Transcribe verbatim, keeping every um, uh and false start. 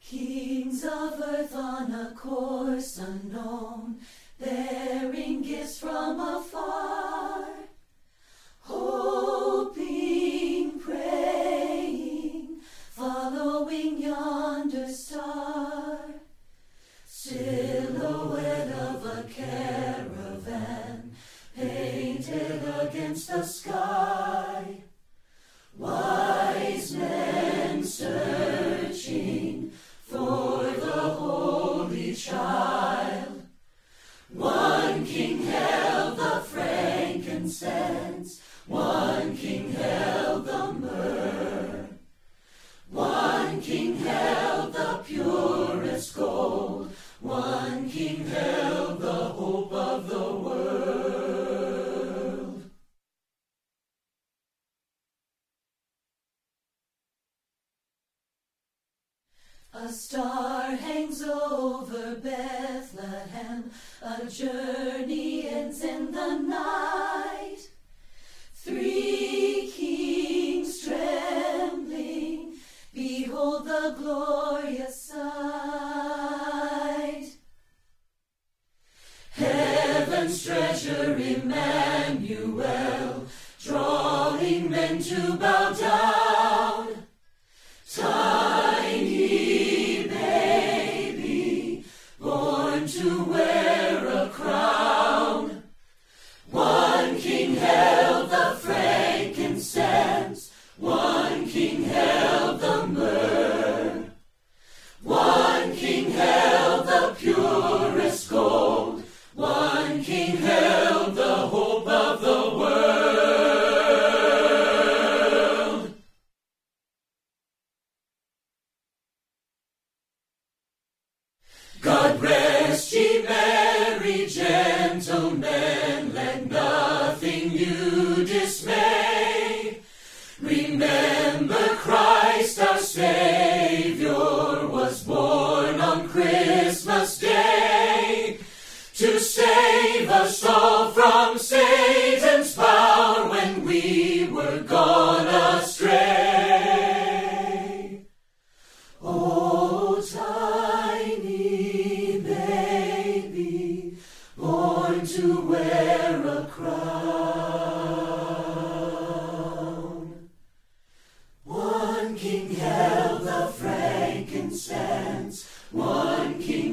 Kings of earth on a course unknown, bearing gifts from afar, hoping, praying, following yonder star. Silhouette of a caravan painted against the sky. Wise men searching for the Holy Child. One king held the frankincense, one king held the myrrh. One king held the purest gold, one king held the hope of the world. A star hangs over Bethlehem, a journey ends in the night. Three kings trembling, behold the glorious sight. Heaven's treasure Emmanuel, drawing men to bow down. Tiny baby, born to wear a crown. One king held the frankincense, one king held the myrrh. One king held the purest gold, one king held the hope of the world. God rest ye merry gentlemen, let nothing you dismay. Remember Christ our Savior was born on Christmas Day to save us all from Satan's power when we were gone astray. Oh, tiny baby, born to wear a crown. One king held the frankincense, one king